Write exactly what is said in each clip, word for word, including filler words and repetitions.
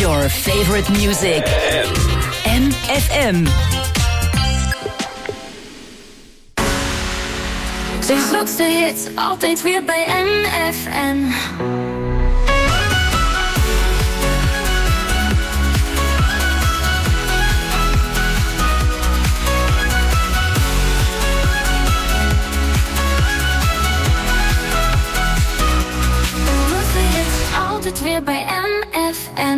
Your favorite music. M F M. Ze zoekt de hits, altijd weer bij M F M. Altijd weer bij M F M.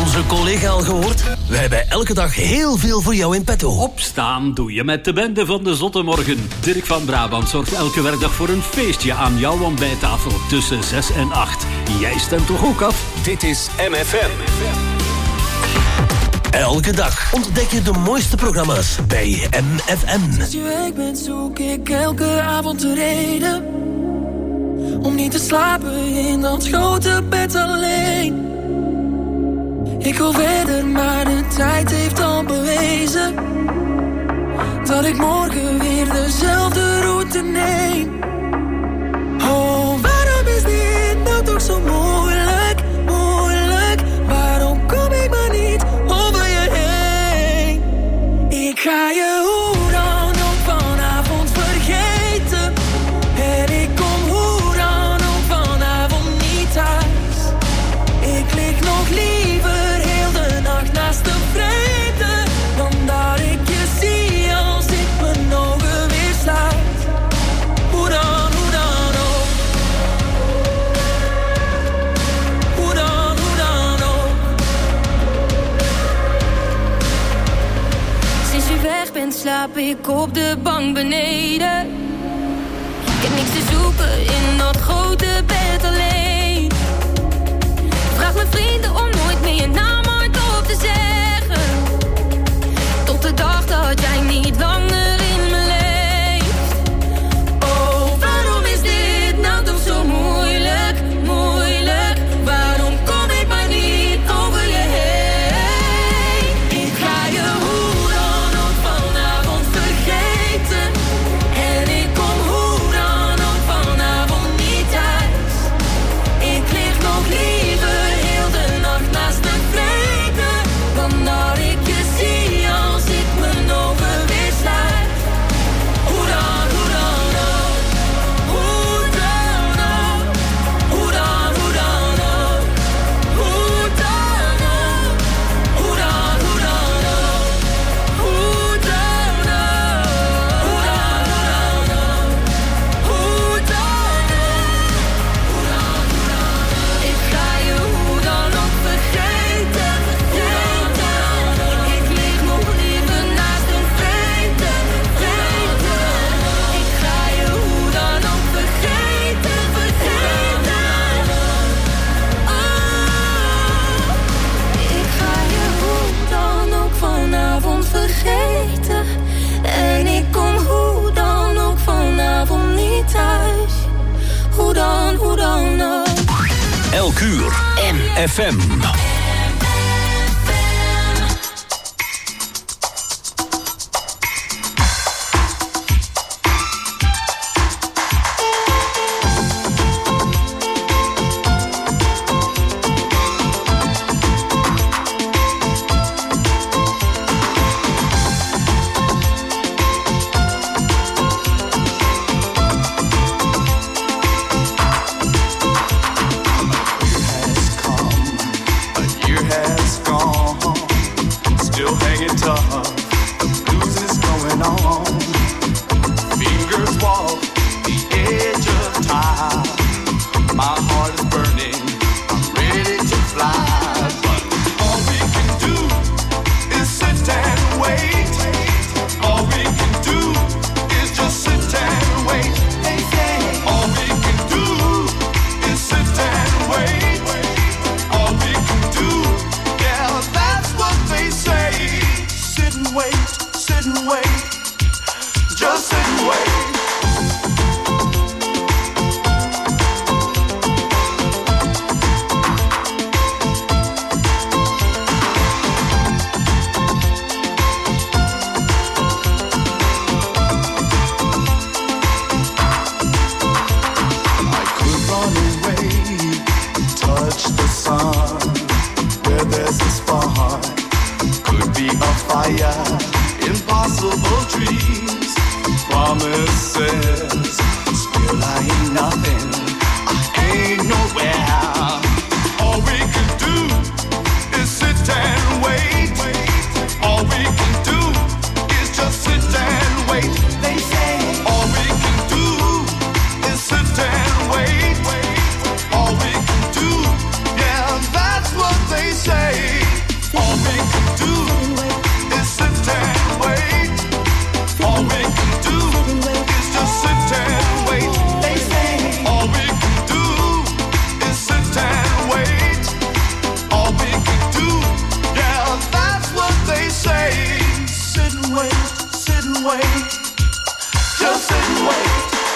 onze collega al gehoord? We hebben elke dag heel veel voor jou in petto. Opstaan doe je met de bende van de Zotte Morgen. Dirk van Brabant zorgt elke werkdag voor een feestje aan jouw ontbijttafel tussen zes en acht. Jij stemt toch ook af? Dit is M F M. Elke dag ontdek je de mooiste programma's bij M F M. Als je weg bent zoek ik elke avond de reden om niet te slapen in dat grote bed alleen. Ik wil verder, maar de tijd heeft al bewezen dat ik morgen weer dezelfde route neem. Oh, waarom is dit nou toch zo moeilijk, moeilijk? Waarom kom ik maar niet over je heen? Ik ga je hoe dan ook vanavond vergeten. En ik kom hoe dan ook vanavond niet thuis. Ik lig nog liever heel de nacht naast de vreemde dan dat ik je zie als ik mijn ogen weer sluit. Hoe dan, hoe dan ook. Hoe dan, hoe dan ook. Sinds je weg bent slaap ik op de bank beneden. Ik heb niks te zoeken in dat grote bed alleen. Vraag mijn vrienden om nooit meer je naam hardop te zeggen. Tot de dag dat jij niet langer in me leeft. Oh, waarom is dit nou toch zo moeilijk, moeilijk? Waarom kom ik maar niet over je heen? Ik ga je hoe dan ook vanavond vergeten. En ik kom hoe dan ook vanavond niet thuis. Ik lig nog liever heel de nacht naast de vrede dan dat ik je zie als ik mijn ogen weer sluit. Hoe dan, hoe dan ook. Hoe dan ook. Hoe dan, hoe dan ook. Hoe dan ook. Hoe dan, hoe dan ook. Hoe dan ook. Hoe dan, hoe dan ook. Hoe dan ook. Hoe dan, hoe dan ook. Ik ga je hoe dan ook vergeten, vergeten. Ik lig nog liever naast een vreemde, vreemde. Ik ga je hoe dan ook vergeten, vergeten. Oh, ik ga je hoe dan ook vanavond vergeten. En ik kom hoe dan ook vanavond niet thuis. Hoe dan, hoe dan ook. Elk uur. M F M. All we can do, yeah, that's what they say. and wait. Just sit and wait.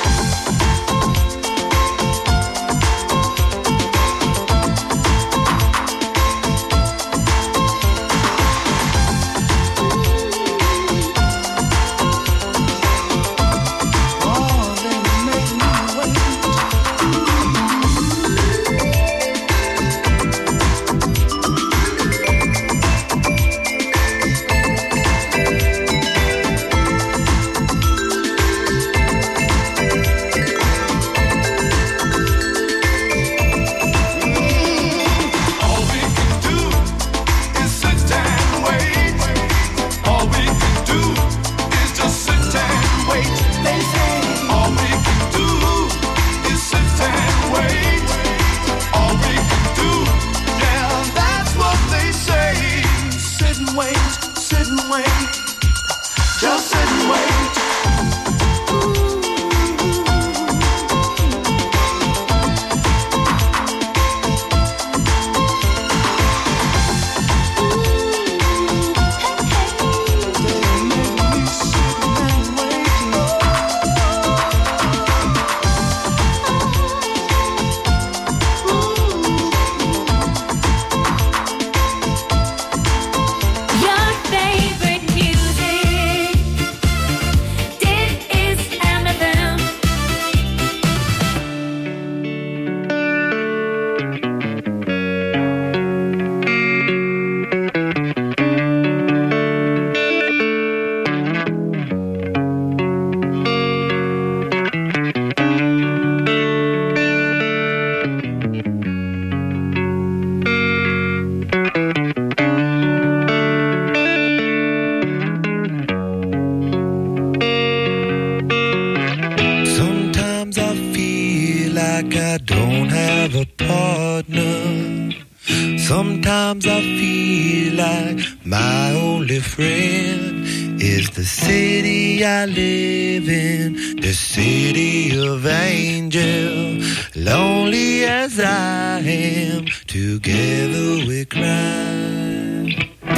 Sometimes I feel like my only friend is the city I live in, the city of angels. Lonely as I am, together we cry.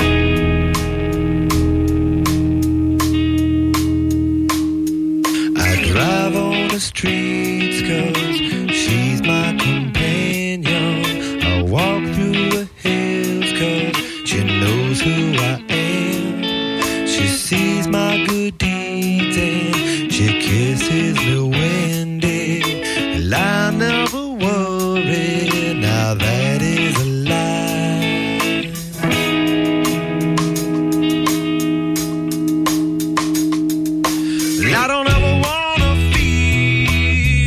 I drive on the streets 'cause she's my companion. I walk through the hills 'cause she knows who I am. She sees my good deeds and she kisses me when day. And I never worry, now that is a lie. I don't ever wanna feel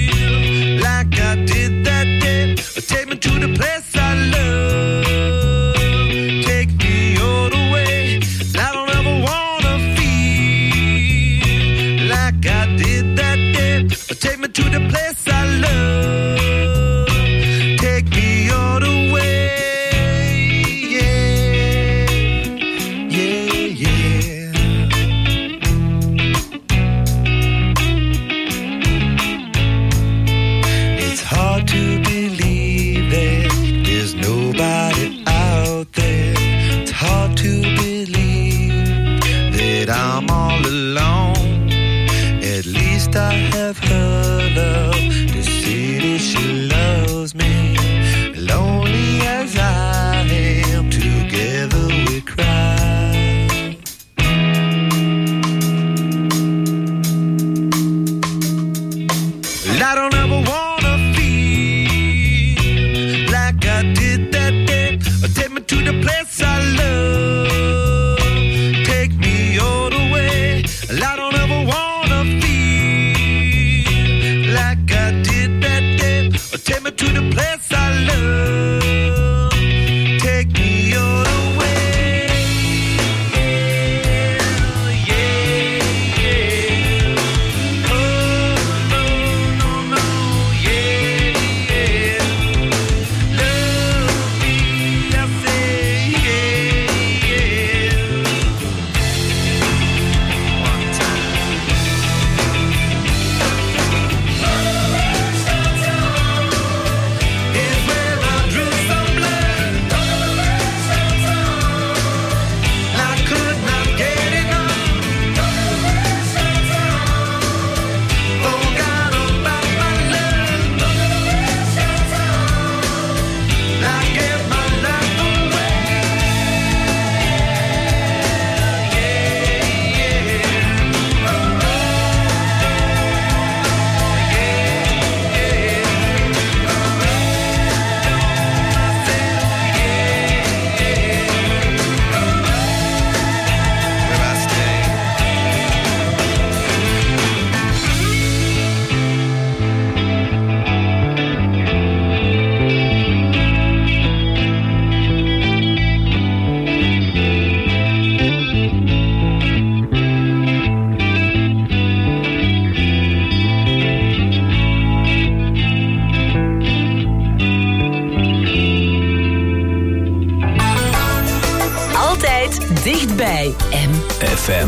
Altijd dichtbij M F M.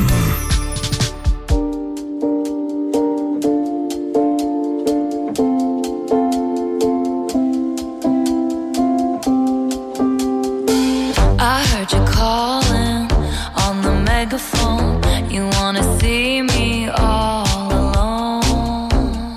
I heard you calling on the megaphone. You wanna see me all alone.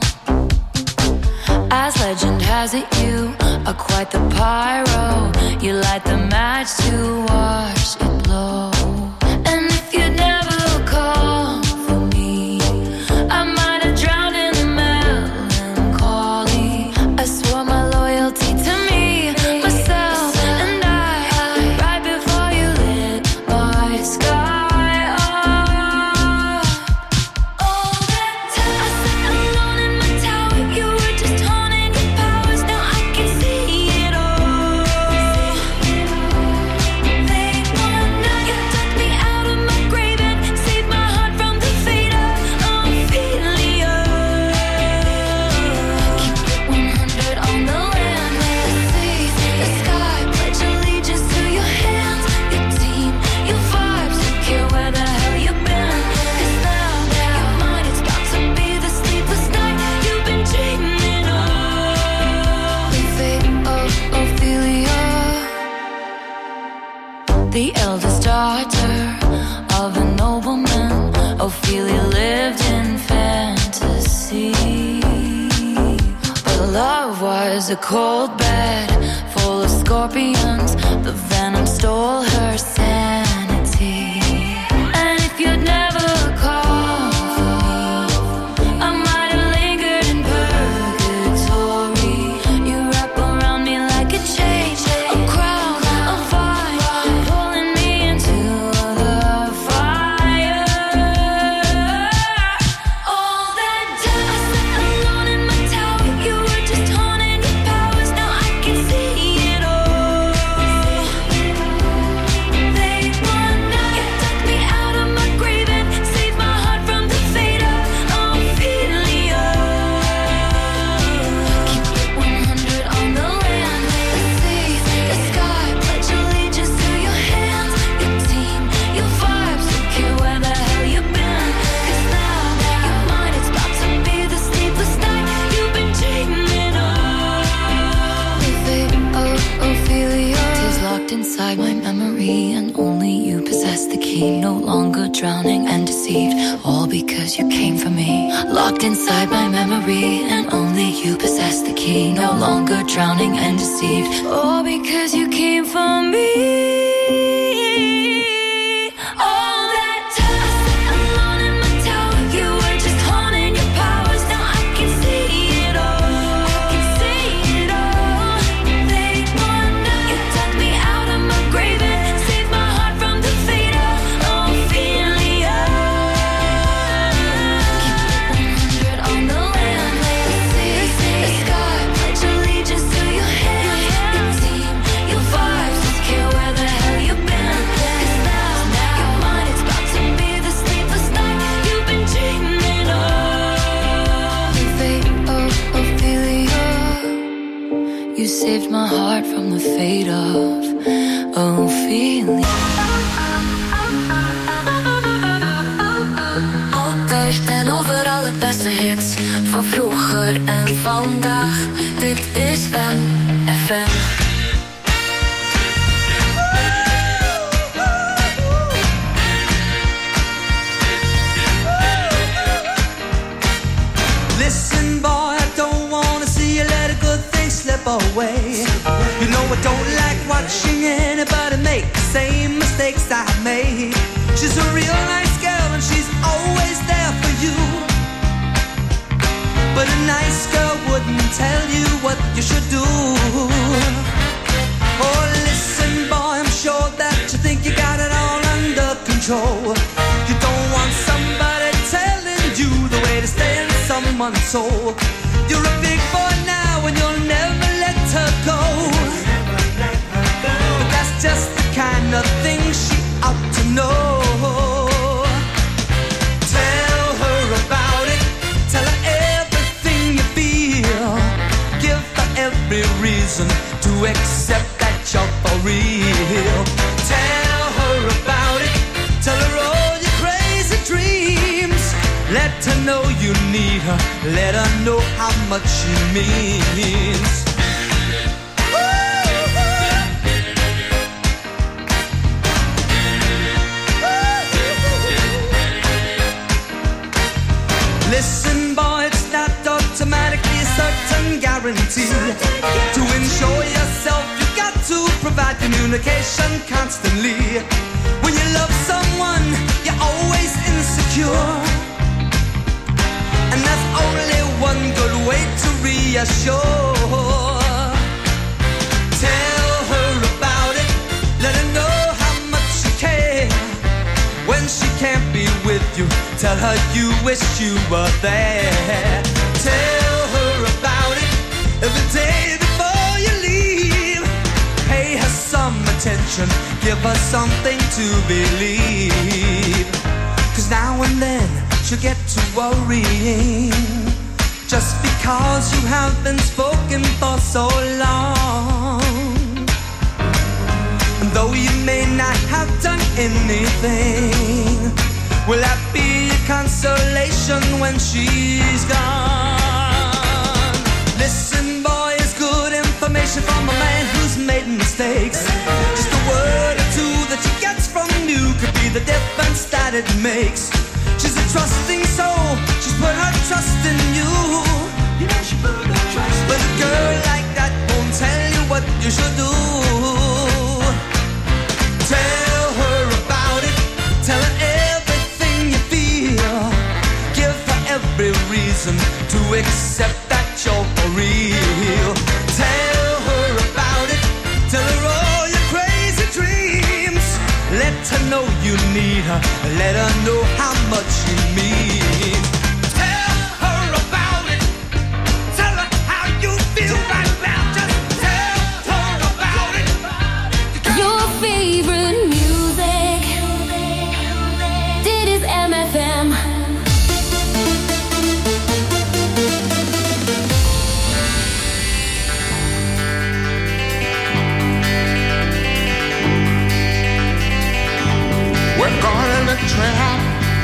As legend has it, you are quite the pyro. You light the match to watch it blow. And if you'd never call for me, I might have drowned in the melancholy. I swore my loyalty to me, myself, and I, right before you lit my sky up. All that time I sat alone in my tower, you were just haunting your powers. Now I can see it all. Late one night, you took me out of my grave and saved my heart from the fate of Ophelia. Keep it one hundred on the land, the sea, the sky. Pledge allegiance to your hands, your team, your vibes. Don't care where the hell you've been. 'Cause now, your mind is about to be the sleepless night you've been dreaming of. The fate of Ophelia. The eldest daughter of a nobleman, Ophelia lived in fantasy. But love was a cold bed full of scorpions. The venom stole her sanity. And if you'd never called for me, I might have lingered in purgatory. You wrap around me like a chain, a crown, a vine, pulling me into the fire. All that time I sat alone in my tower, you were just haunting your powers. Now I can see it all. Late one night, you took me out of my grave and saved my heart from the fate of Ophelia. Keep it one hundred on the land, the sea, the sky. Pledge allegiance to your hands, your team, your vibes. Don't care where the hell you've been. 'Cause now, your mind is about to be the sleepless night you've been dreaming of. The fate of Ophelia is locked inside my memory, and only you possess the key. No longer drowning and deceived, all because you came for me. Locked inside my memory, and only you possess the key. No longer drowning and deceived, all because you came for me. All that time I sat alone in my tower, you were just haunting your powers. Now I can see it all. I can see it all. Late one night, you took me out of my grave and saved my heart from the fate of Ophelia. Keep it one hundred on the land, the sea, the sky. Pledge allegiance to your hands, your team, your vibes. Don't care where the hell you've been. 'Cause now, your mind is about to be the sleepless night you've been dreaming of. The fate of Ophelia. You saved my heart from the fate of Ophelia. Altijd en overal het beste hits van vroeger en vandaag. Dit is M F M. Listen, boy, I don't wanna see you let a good thing slip away. You know I don't like watching anybody make the same mistakes I made. She's a real nice girl and she's always there for you. But a nice girl wouldn't tell you what you should do. Oh, listen, boy, I'm sure that you think you got it all under control. You don't want somebody telling you the way to stay in someone's soul. You're a big boy now and you'll never let her go. But that's just the kind of thing she ought to know. Tell her about it. Tell her everything you feel. Give her every reason to accept that you're for real. Tell her need her, let her know how much she means. Listen, boy, it's not automatically a certain guarantee. To ensure yourself, you got to provide communication constantly. When you love someone, you're always insecure, and that's only one good way to reassure. Tell her about it, let her know how much you care. When she can't be with you, tell her you wish you were there. Tell her about it every day before you leave. Pay her some attention, give her something to believe. Cause now and then she'll get to worrying, just because you have been spoken for so long. And though you may not have done anything, will that be a consolation when she's gone? Listen, boy, it's good information from a man who's made mistakes. Just a word or two that she gets from you could be the difference that it makes. She's a trusting soul, she's put her trust in you. You know she put her trust in you. But a girl like that won't tell you what you should do. Tell her about it, tell her everything you feel. Give her every reason to accept that you're for real. Tell her about it, tell her all your crazy dreams. Let her know you need her, let her know how much you mean. Tell her about it, tell her how you feel right now. Just tell her about it. Your favorite music, dit is M F M. We're caught in a trap,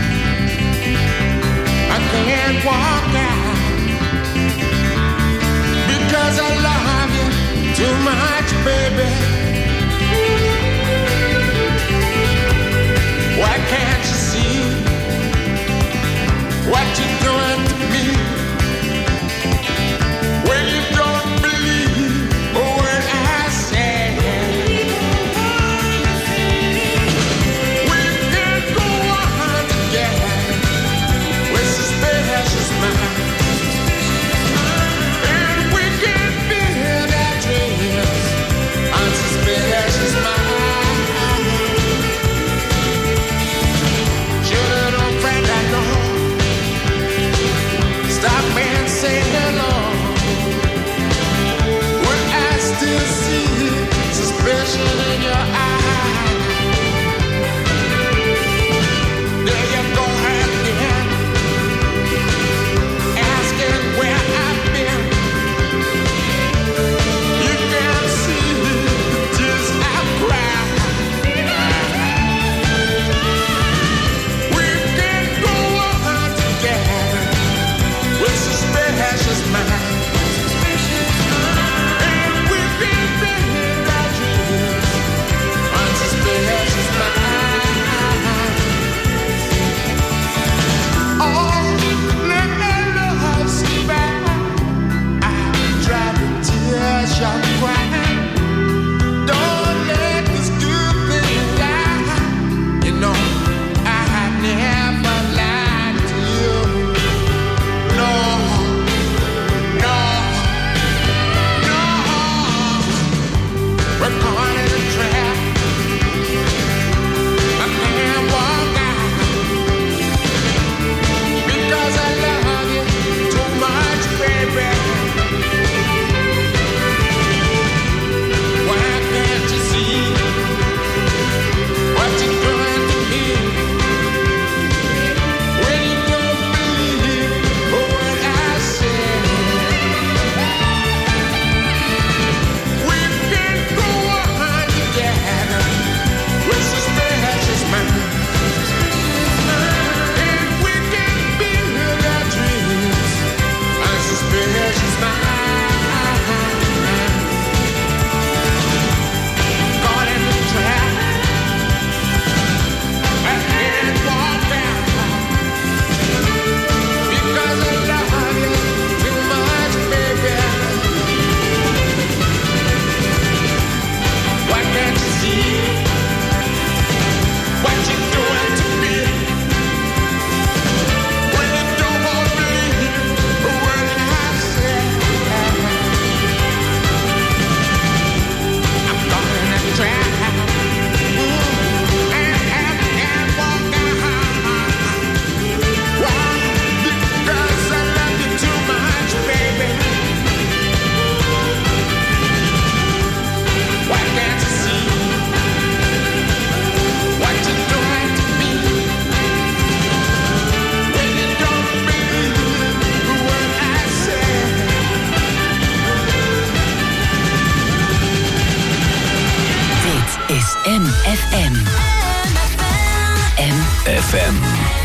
I can't walk out, because I love you too much, baby. Why can't you see what you're doing to me? When you don't believe a word I say. We can go on together with suspicious minds, and we can build our dreams on suspicious. M. M F M.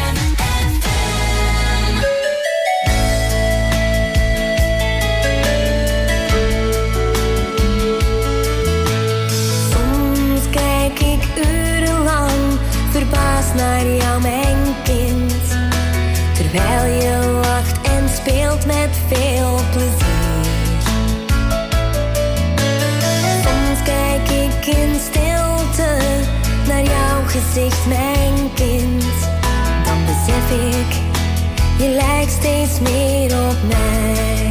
Soms kijk ik urenlang verbaasd naar jou, mijn kind, terwijl je lacht en speelt met veel plezier. Soms kijk ik in stilte naar jouw gezicht, mijn kind, dan besef ik, je lijkt steeds meer op mij.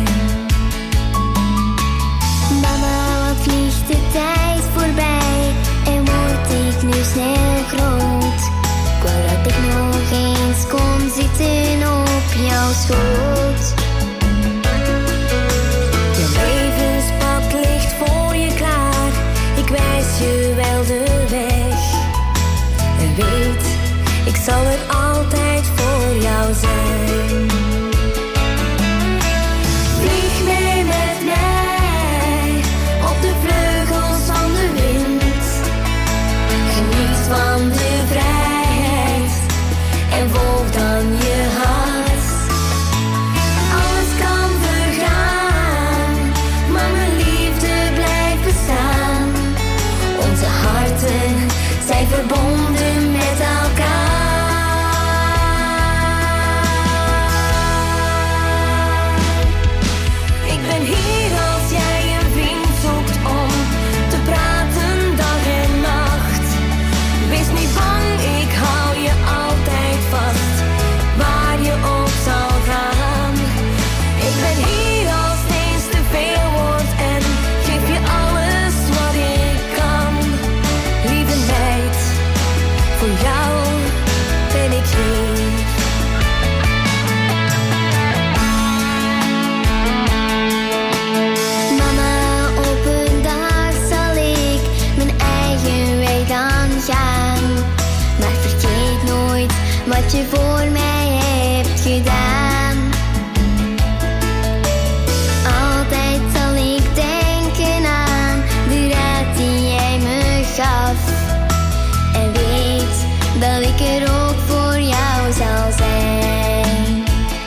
Mama, wat vliegt de tijd voorbij en word ik nu snel groot. Ik wou dat ik nog eens kon zitten op jouw schoot. Je levenspad ligt voor je klaar, ik wijs je wel de weg. En weet, ik zal er altijd voor jou zijn. Vlieg mee met mij op de vleugels van de wind. Geniet van de vrijheid en volg dan je hart. Alles kan vergaan, maar mijn liefde blijft bestaan. Onze harten zijn verbonden met elkaar. Ik ben hier als jij een vriend zoekt om te praten dag en nacht. Wees niet bang, ik hou je altijd vast, waar je ook zal gaan. Ik ben hier als het eens te veel wordt en geef je alles wat ik kan. Lieve meid, voor jou ben ik hier. Mama, op een dag zal ik mijn eigen weg dan gaan. Maar vergeet nooit wat je voor mij hebt gedaan. Altijd zal ik denken aan de raad die jij me gaf. En weet dat ik er ook voor jou zal zijn.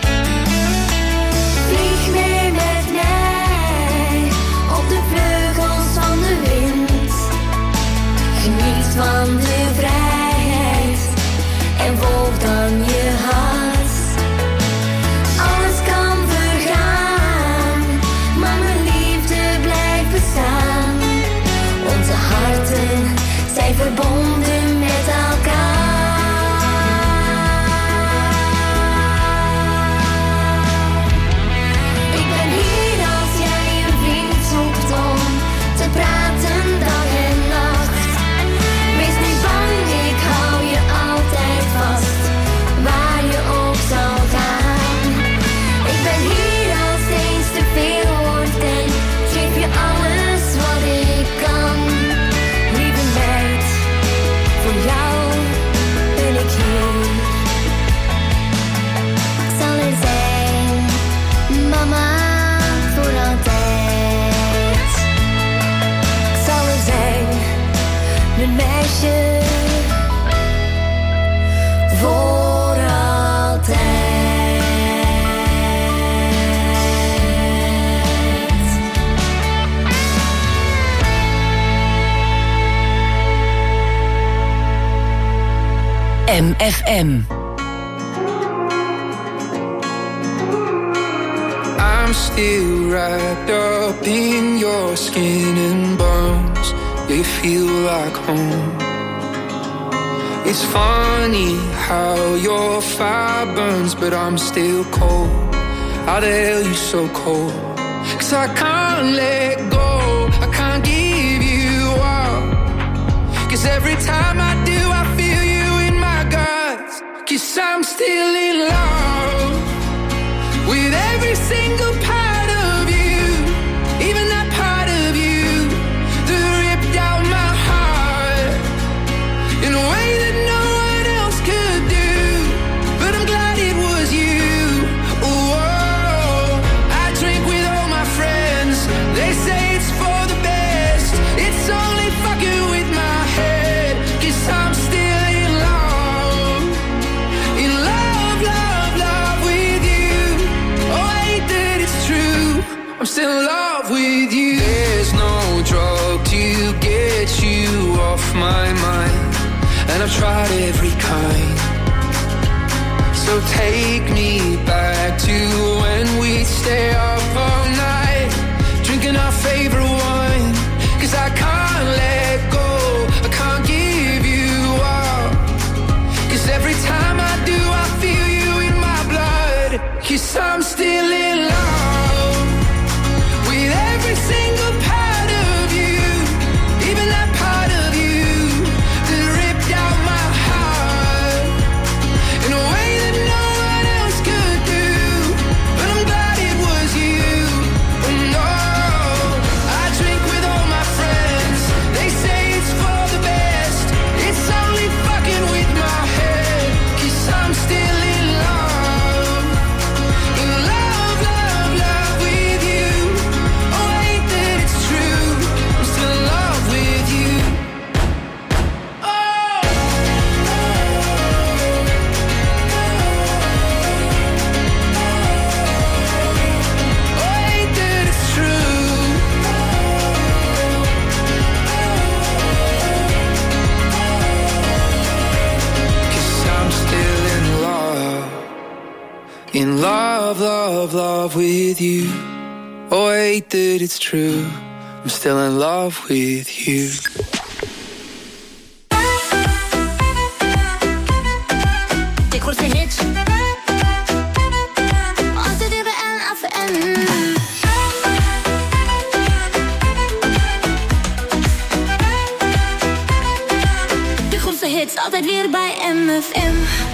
Vlieg mee met mij op de vleugels van de wind. Geniet van de vrijheid en volg dan je hart. Alles kan vergaan, maar mijn liefde blijft bestaan. Onze harten zijn verbonden met elkaar. Ik ben hier als jij een vriend zoekt om te praten dag en nacht. Wees niet bang, ik hou je altijd vast, waar je ook zal gaan. Ik ben hier als het eens te veel wordt en geef je alles wat ik kan. Lieve meid, voor jou ben ik hier. Ik zal er zijn, mama, voor altijd. Ik zal er zijn, mijn meisje, voor altijd. M F M. I'm still wrapped up in your skin and bones. They feel like home. It's funny how your fire burns, but I'm still cold. How the hell you so cold? 'Cause I can't let go, I can't give you up. 'Cause every time I do, I feel you in my guts. 'Cause I'm still in love with every single part of you, even that part of you that ripped out my heart in a way that no one else could do. But I'm glad it was you. Ooh, I drink with all my friends. They say it's for the best. It's only fucking with my head. 'Cause and I've tried every kind. So take me back to when we'd stay up all night, drinking our favorite wine. Cause I can't let go, I can't give you up. Cause every time I do, I feel you in my blood. Cause I'm still in love with every single part of you, even that part of you that ripped out my heart in a way that no one else could do. But I'm glad it was you. Oh no, I drink with all my friends, they say it's for the best. It's only fucking with my head. Cause I'm still in love, in love, love, love with you. Oh ain't that it's true, I'm still in love with you. Oh, oh ain't that it's true. Cause I'm still in love, in love, love, love with you. Oh ain't that it's true, I'm still in love with you. De grootste hits. Altijd weer bij M F M. De grootste hits, altijd weer bij M F M.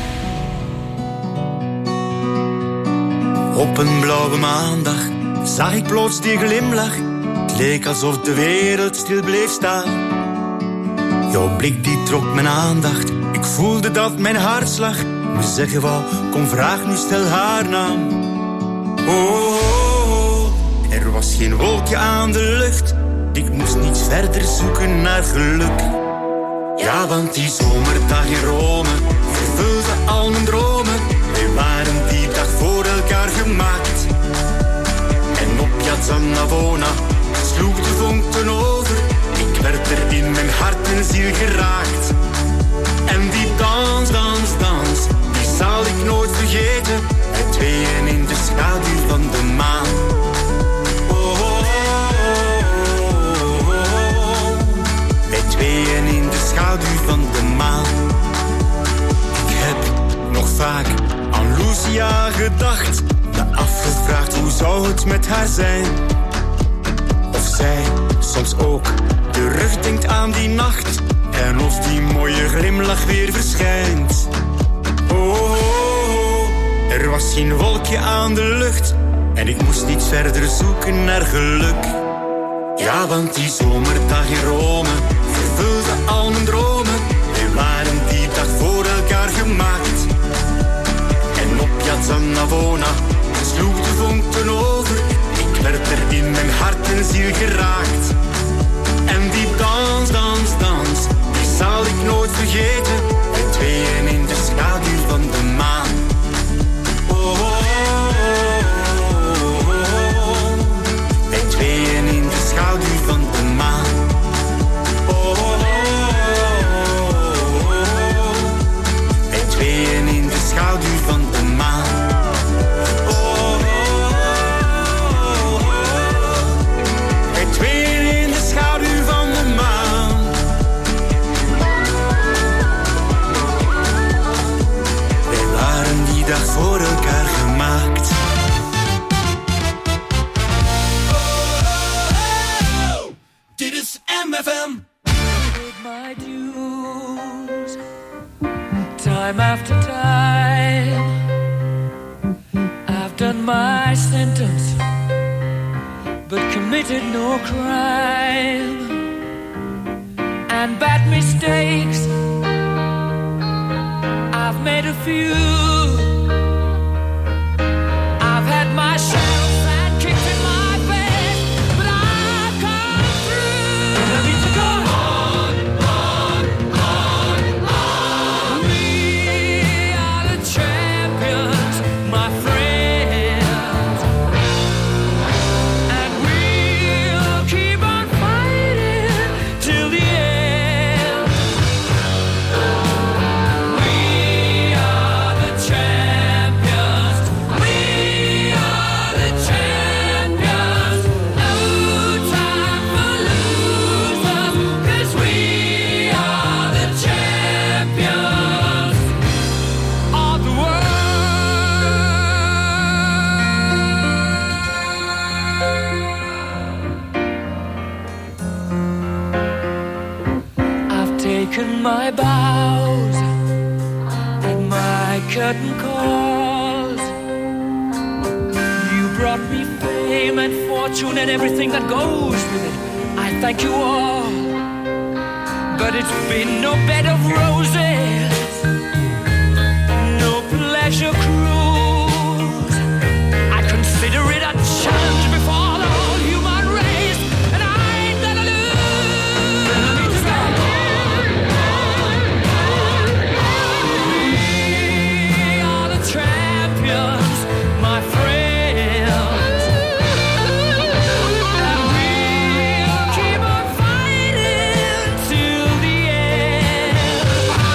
Op een blauwe maandag zag ik plots die glimlach. Het leek alsof de wereld stil bleef staan. Jouw blik die trok mijn aandacht. Ik voelde dat mijn hartslag me zeggen wou, kom vraag nu, stel haar naam. Oh, oh, oh, er was geen wolkje aan de lucht. Ik moest niet verder zoeken naar geluk. Ja, want die zomerdag in Rome vervulde al mijn dromen. Wij waren die dag voor elkaar gemaakt. En op Piazza Navona sloeg de vonk ten over. Ik werd er in mijn hart en ziel geraakt. En die dans, dans, dans, die zal ik nooit vergeten. Met tweeën in de schaduw van de maan. Oh, oh, oh, oh, oh. Met tweeën in de schaduw van de maan. Ik heb nog vaak aan Lucia gedacht. Me afgevraagd hoe zou het met haar zijn. Of zij soms ook terugdenkt aan die nacht. En of die mooie glimlach weer verschijnt. Oh, oh, oh, er was geen wolkje aan de lucht. En ik moest niet verder zoeken naar geluk. Ja, want die zomerdag in Rome vervulde al mijn dromen. We waren die dag voor elkaar gemaakt. En op Piazza Navona sloeg de vonk ten over. Ik werd er in mijn hart en ziel geraakt. En die dans, dans, dans, die zal ik nooit vergeten. Met tweeën in de schaduw van de maan. Oh, oh, oh, oh, oh. Met tweeën in de schaduw van de maan. Oh, oh, oh, oh. Met tweeën in de schaduw van de maan. Voor elkaar gemaakt. Oh, oh, oh. Dit is M F M. My dues, time after time, I've done my sentence, but committed no crime, and bad mistakes I've made a few. My shadows and kicked in my face, but I've come through. And I need to go on, on, on, on. We are the champions, my friends, and we'll keep on fighting till the end. my bows and my curtain calls. You brought me fame and fortune and everything that goes with it. I thank you all, but it's been no bed of roses, no pleasure cruise. I consider it a challenge before the whole human race, and I ain't gonna lose. We are the champions, my friends, and we'll keep on fighting till the end.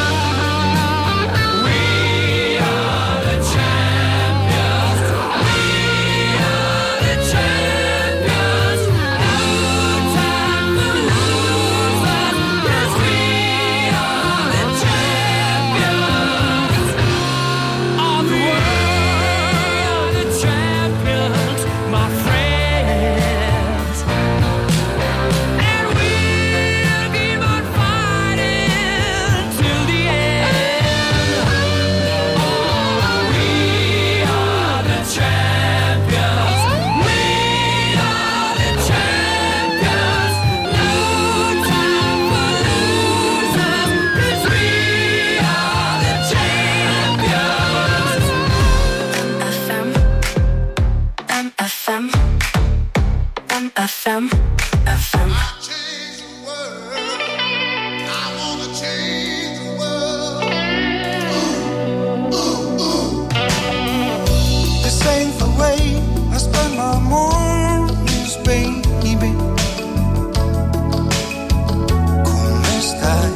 We are the champions, we are the champions. No time for losers, 'cause we are the champions of the world, the champions, my friends. And we'll keep on fighting till the end. Oh, we are the champions, we are the champions. No time for losers, 'cause we are the champions. M F M, M F M, F M. This ain't the way I spend my mornings, baby. Come stai?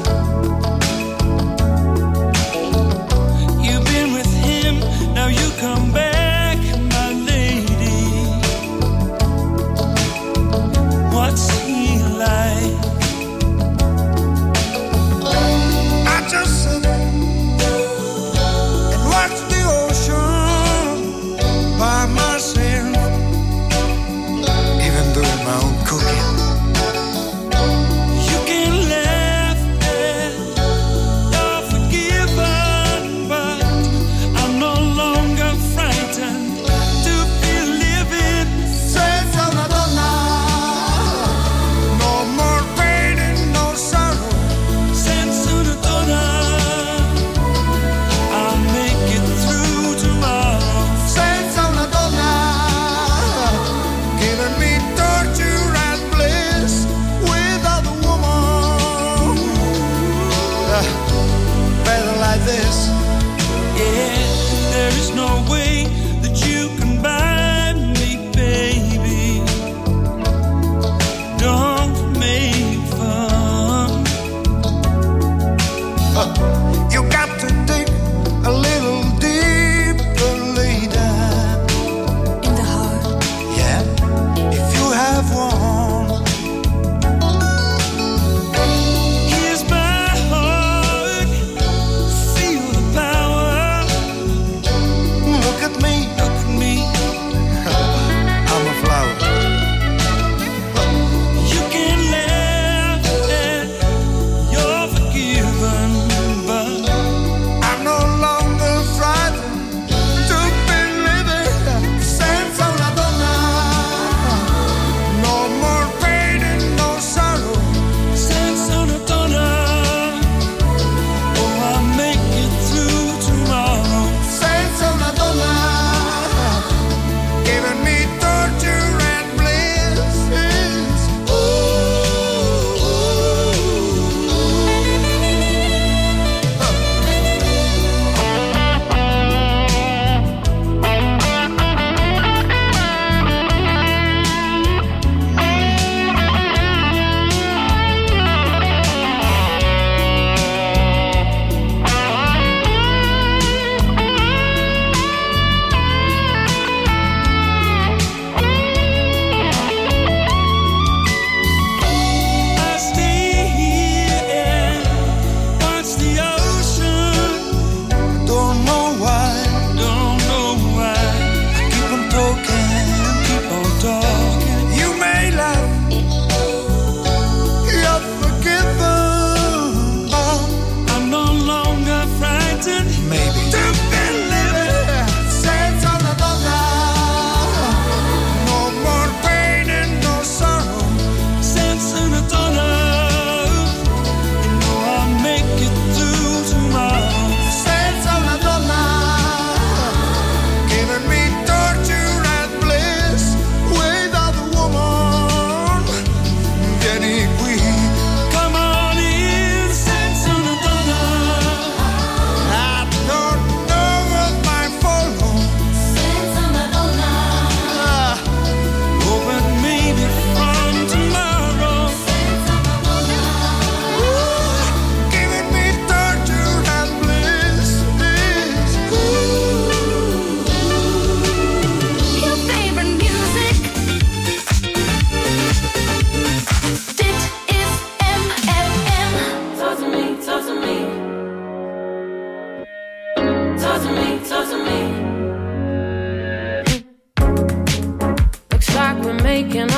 You've been with him, now you come back, my lady. What's he like? I just sit and watch the ocean by myself, even doing my own cooking. You can laugh at you're forgiven, but I'm no longer frightened to be living. Senza una donna, no more pain and no sorrow. Senza una donna, I'll make it through tomorrow. Senza una donna, giving me torture and bliss without a woman. Uh, better like this. Yeah, there is no way that you can buy me, baby. Don't make fun. Uh, you got to dig a little deeper later. In the heart. Yeah, if you have one. Here's my heart, feel the power. Look at me, look at me. I'm a flower. You can laugh at you're forgiven, but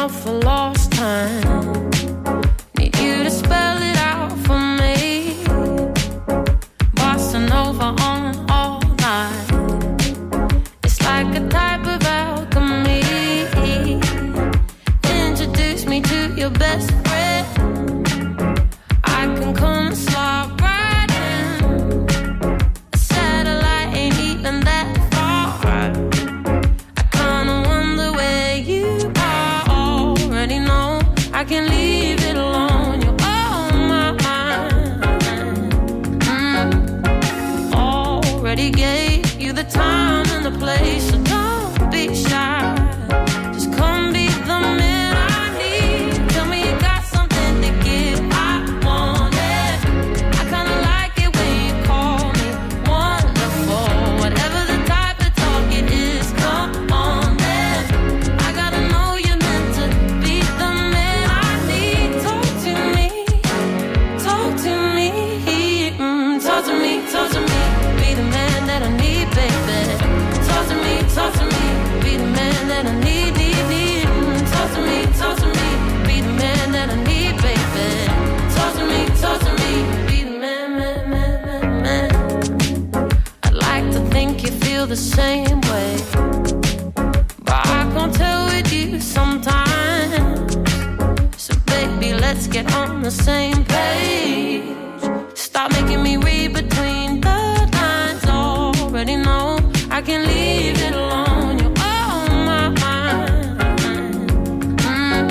out for lost time. Need you to spell it out for me. Bossa Nova on all night. It's like a type of alchemy. Introduce me to your best friend. I can come slide right in. A satellite ain't even that far. I kinda wonder where you are. Already know I can leave it alone. You're on my mind. Mm. Already gave you the time and the place, so don't be shy. Just come be the man I need. Tell me you got something to give. I want it. I kinda like it when you call me wonderful. Whatever the type of talk it is, come on then. I gotta know you're meant to be the man I need. Talk to me, talk to me, mm, talk to me, talk to me. Be the man that I need, baby. Talk to me, talk to me. Be the man that I need, need, need. Mm, talk to me, talk to me. Be the man that I need, baby. Talk to me, talk to me. Be the man, man, man, man, man. I'd like to think you feel the same way, but I can't tell with you sometimes. So baby, let's get on the same page. Stop making me read between the lines. Already know I can leave it alone. You're on my mind. Mm.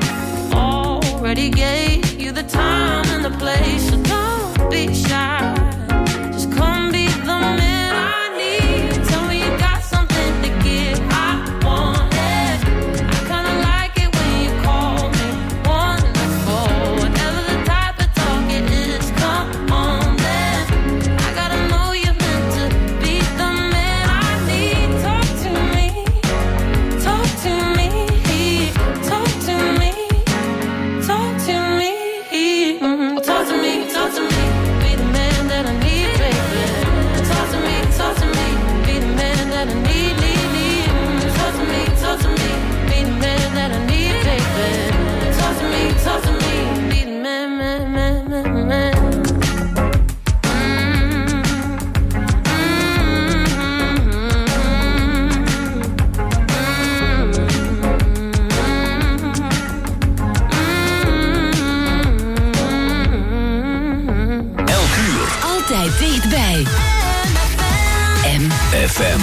Already gave you the time and the place, so don't be shy. Just come be the man I need. Tell me you got something to give. I want it. I kinda like it when you call me wonderful. Whatever the type of talk it is, come on then. I gotta know you're meant to be the man I need. Talk to me, talk to me, talk to me, talk to me, mm, talk to me, talk to me. Be the man that I need, baby. Talk to me, talk to me. Be the man that I need, need, need. Mm, talk to me, talk to me. Be the man that I need, baby. Talk to me, talk to me. Be the man, man, man, man, man. Elk uur. Altijd dichtbij. M F M.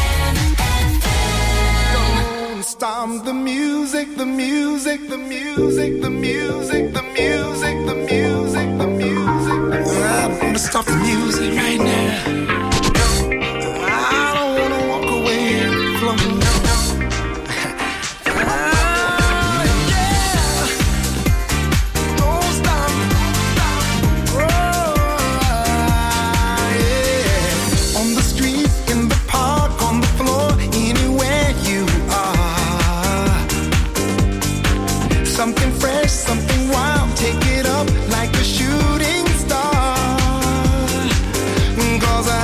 Don't stop the music, the music, the music, the music, the music, the music, the music. I'm gonna stop the music right now. I don't wanna walk away from you. Ah, yeah. Don't stop, stop. Oh, yeah. On the street, in the park, on the floor, anywhere you are. Something fresh, something wild, take it up like a shooting star. 'Cause I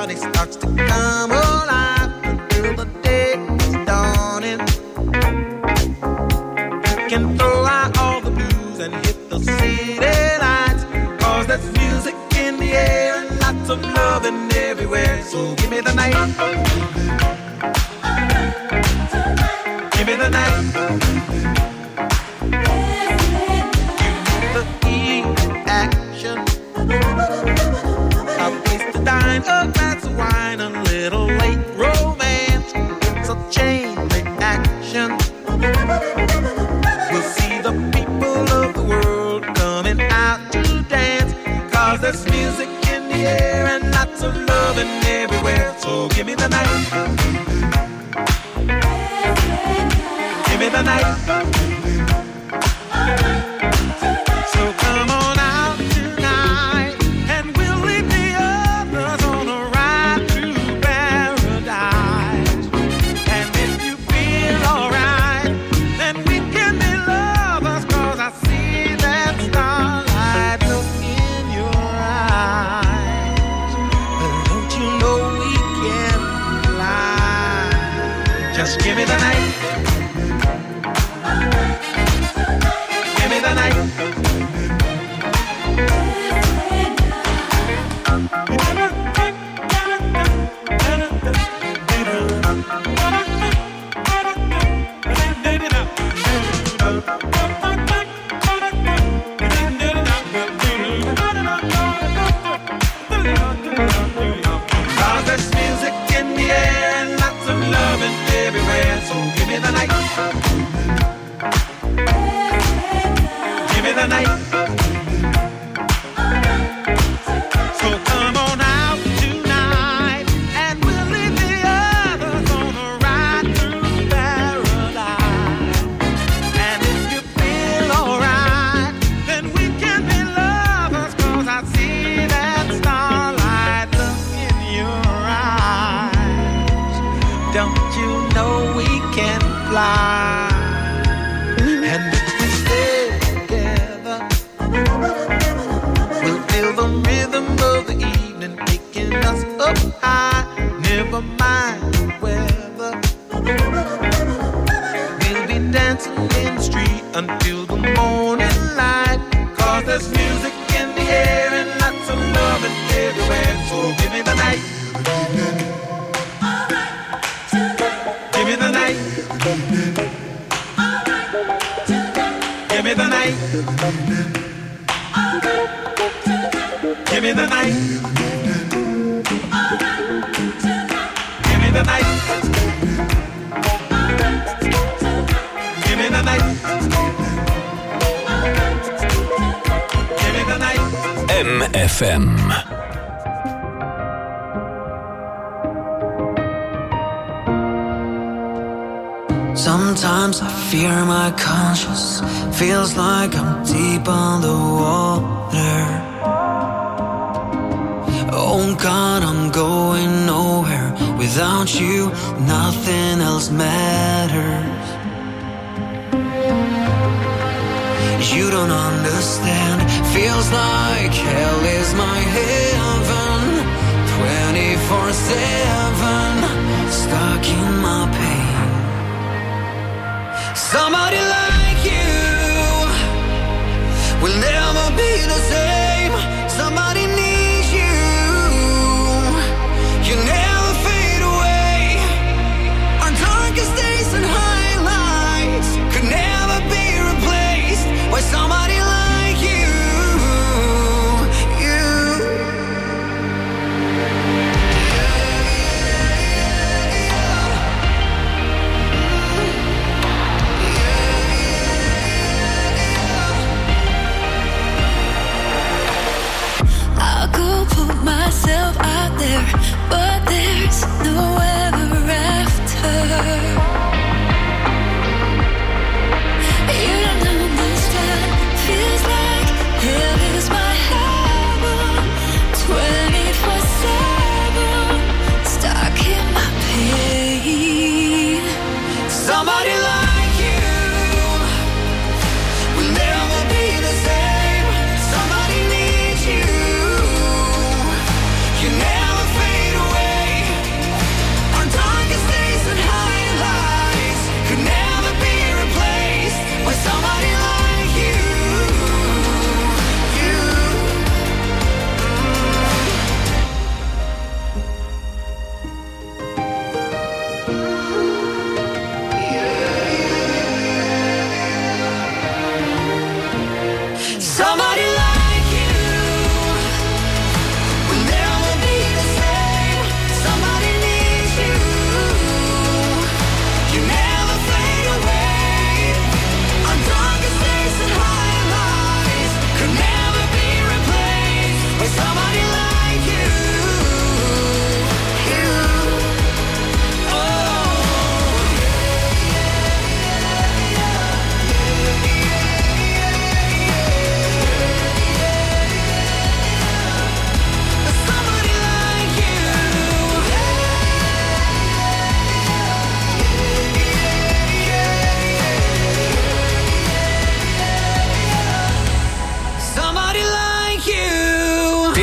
body starts to come alive until the day is dawning. You can throw out all the blues and hit the city lights, cause there's music in the air and lots of loving everywhere. So give me the night, give me the night. A glass of wine, a little late romance. It's a chain reaction. We'll see the people of the world coming out to dance, cause there's music in the air and lots of loving everywhere. So give me the night, give me the night. So come on out tonight, and we'll leave the others on a ride to paradise. And if you feel alright, then we can be lovers, cause I see that starlight look in your eyes. But don't you know we can fly? Just give me the night, give me the night. Cause there's music in the air and lots of loving everywhere. So give me the night, give me the night. So come on out tonight, and we'll leave the others on a ride through paradise. And if you feel alright, then we can be lovers, cause I see that starlight look in your eyes. Don't you know we can fly? And if we stay together, we'll feel the rhythm of the evening taking us up high. Never mind the weather, we'll be dancing in the street until the morning light, cause there's music in the air and lots of loving everywhere. So give me the night, give me the night, give me the night, give me the night, give me the night, give me the night, give me the night. M F M. Sometimes I fear my conscience, feels like I'm deep underwater. Oh God, I'm going nowhere. Without you, nothing else matters. You don't understand, feels like hell is my heaven. twenty-four seven, stuck in my pain. Somebody like you will never be the same. Somebody needs you, you never fade away. Our darkest days and highlights could never be replaced by somebody like you, you.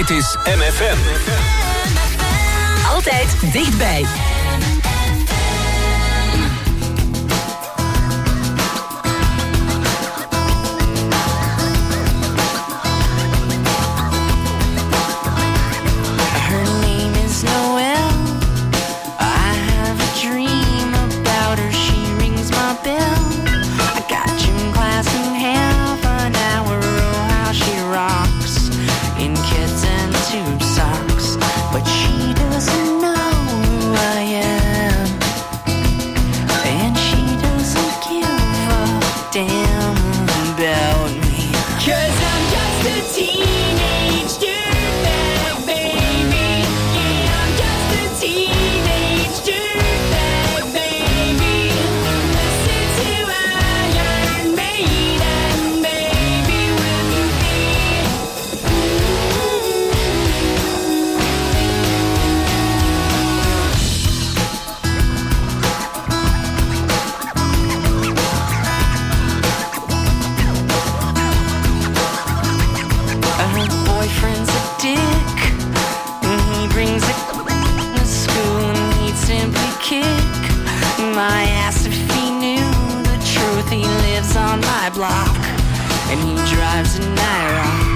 Dit is M F M. Altijd dichtbij. Block, and he drives a Naira.